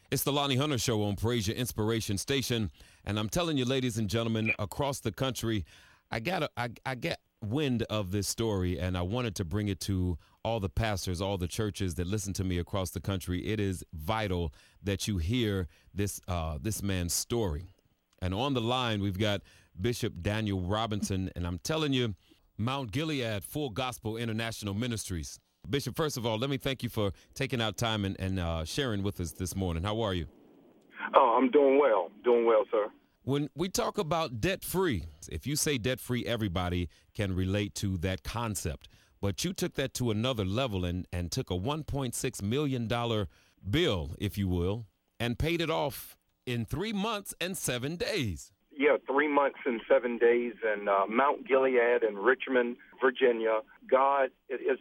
It's the Lonnie Hunter Show on Praise Your Inspiration Station. And I'm telling you, ladies and gentlemen, across the country, I get wind of this story, and I wanted to bring it to all the pastors, all the churches that listen to me across the country. It is vital that you hear this man's story. And on the line, we've got Bishop Daniel Robinson, and I'm telling you, Mount Gilead Full Gospel International Ministries. Bishop, first of all, let me thank you for taking out time and sharing with us this morning. How are you? Oh, I'm doing well, sir. When we talk about debt-free, if you say debt-free, everybody can relate to that concept. But you took that to another level and took a $1.6 million bill, if you will, and paid it off in 3 months and 7 days. Yeah, 3 months and 7 days in Mount Gilead in Richmond, Virginia. God,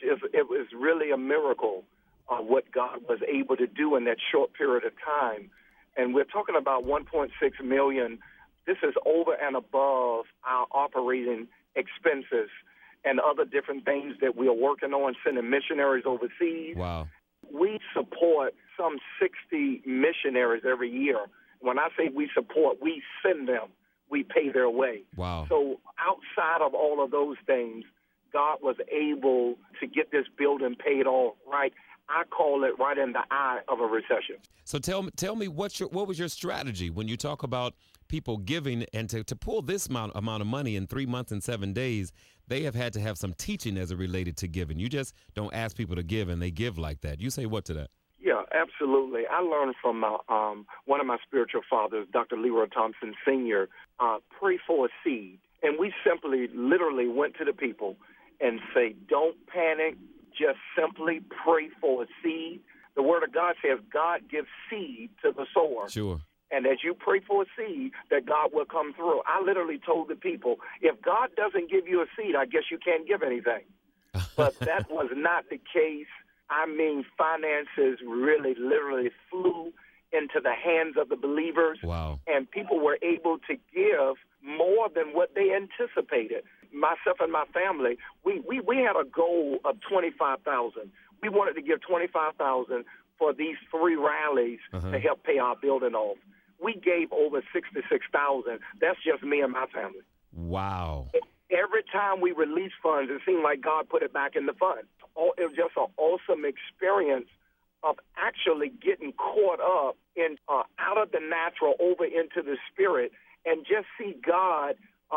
it was really a miracle what God was able to do in that short period of time. And we're talking about $1.6 million. This is over and above our operating expenses and other different things that we are working on, sending missionaries overseas. Wow. We support some 60 missionaries every year. When I say we support, we send them. We pay their way. Wow. So outside of all of those things, God was able to get this building paid off, right? I call it right in the eye of a recession. So tell me what was your strategy when you talk about people giving, and to pull this amount of money in 3 months and 7 days, they have had to have some teaching as it related to giving. You just don't ask people to give and they give like that. You say what to that? Yeah, absolutely. I learned from one of my spiritual fathers, Dr. Leroy Thompson Sr., pray for a seed. And we simply, literally went to the people and say, don't panic, just simply pray for a seed. The Word of God says God gives seed to the sower. Sure. And as you pray for a seed, that God will come through. I literally told the people, if God doesn't give you a seed, I guess you can't give anything. But that was not the case. I mean, finances really literally flew into the hands of the believers. Wow. And people were able to give more than what they anticipated. Myself and my family, we had a goal of $25,000. We wanted to give $25,000 for these 3 rallies to help pay our building off. We gave over $66,000. That's just me and my family. Wow. Every time we release funds, it seemed like God put it back in the fund. It was just an awesome experience of actually getting caught up in out of the natural over into the spirit, and just see God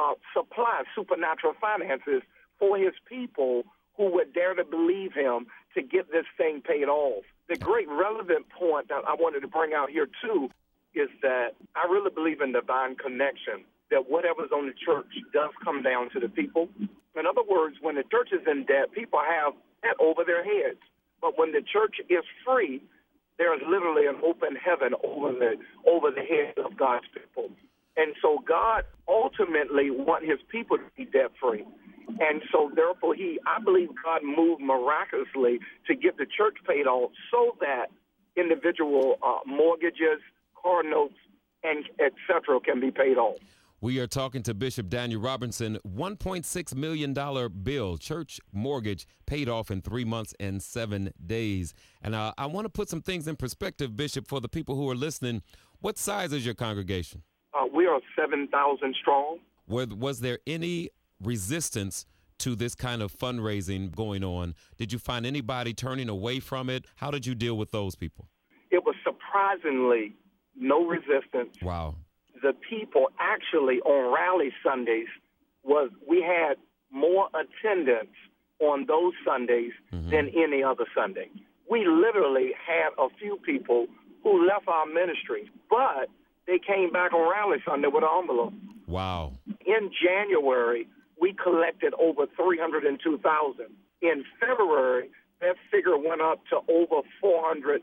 supply supernatural finances for his people who would dare to believe him to get this thing paid off. The great relevant point that I wanted to bring out here, too, is that I really believe in divine connection, that whatever's on the church does come down to the people. In other words, when the church is in debt, people have debt over their heads. But when the church is free, there is literally an open heaven over the heads of God's people. And so God ultimately wants his people to be debt-free. And so therefore I believe God moved miraculously to get the church paid off so that individual mortgages, car notes, and et cetera can be paid off. We are talking to Bishop Daniel Robinson. $1.6 million bill, church mortgage, paid off in 3 months and 7 days. And I want to put some things in perspective, Bishop, for the people who are listening. What size is your congregation? We are 7,000 strong. Was there any resistance to this kind of fundraising going on? Did you find anybody turning away from it? How did you deal with those people? It was surprisingly no resistance. Wow. The people actually on rally Sundays we had more attendance on those Sundays than any other Sunday. We literally had a few people who left our ministry, but they came back on rally Sunday with an envelope. Wow. In January, we collected over $302,000. In February, that figure went up to over $443,000.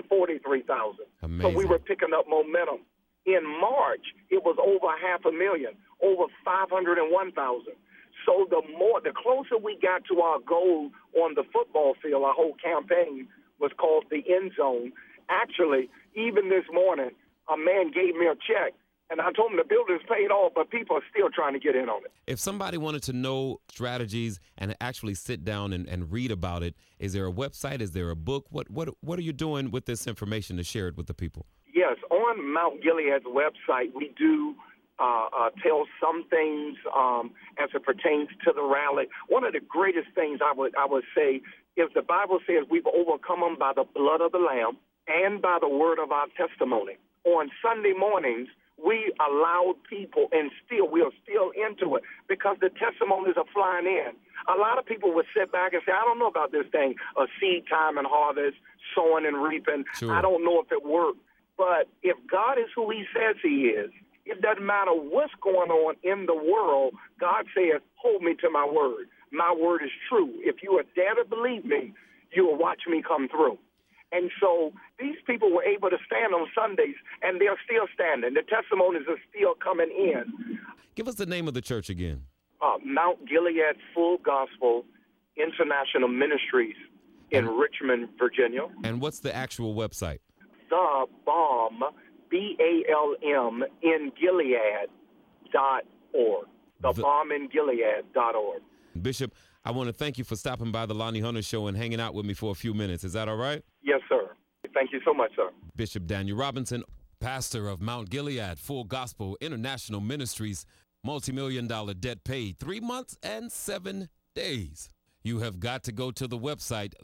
Amazing. So we were picking up momentum. In March, it was over $500,000, over $501,000. So the closer we got to our goal on the football field, our whole campaign was called the End Zone. Actually, even this morning, a man gave me a check, And I told them the building's paid off, but people are still trying to get in on it. If somebody wanted to know strategies and actually sit down and read about it, is there a website? Is there a book? What are you doing with this information to share it with the people? Yes, on Mount Gilead's website, we do tell some things as it pertains to the rally. One of the greatest things I would say is the Bible says we've overcome them by the blood of the Lamb and by the word of our testimony. On Sunday mornings, we allowed people, and we are still into it because the testimonies are flying in. A lot of people would sit back and say, I don't know about this thing, a seed time and harvest, sowing and reaping. Sure. I don't know if it worked. But if God is who he says he is, it doesn't matter what's going on in the world. God says, hold me to my word. My word is true. If you are dare to believe me, you will watch me come through. And so these people were able to stand on Sundays, and they're still standing. The testimonies are still coming in. Give us the name of the church again. Mount Gilead Full Gospel International Ministries in Richmond, Virginia. And what's the actual website? The BALM, BALM, in Gilead.org. The BALM in Gilead.org. Bishop, I want to thank you for stopping by the Lonnie Hunter Show and hanging out with me for a few minutes. Is that all right? Yes, sir. Thank you so much, sir. Bishop Daniel Robinson, pastor of Mount Gilead Full Gospel International Ministries, multi-million-dollar debt paid, 3 months and 7 days. You have got to go to the website,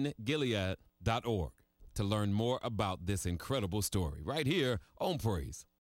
thebalmingilead.org, to learn more about this incredible story right here on Praise.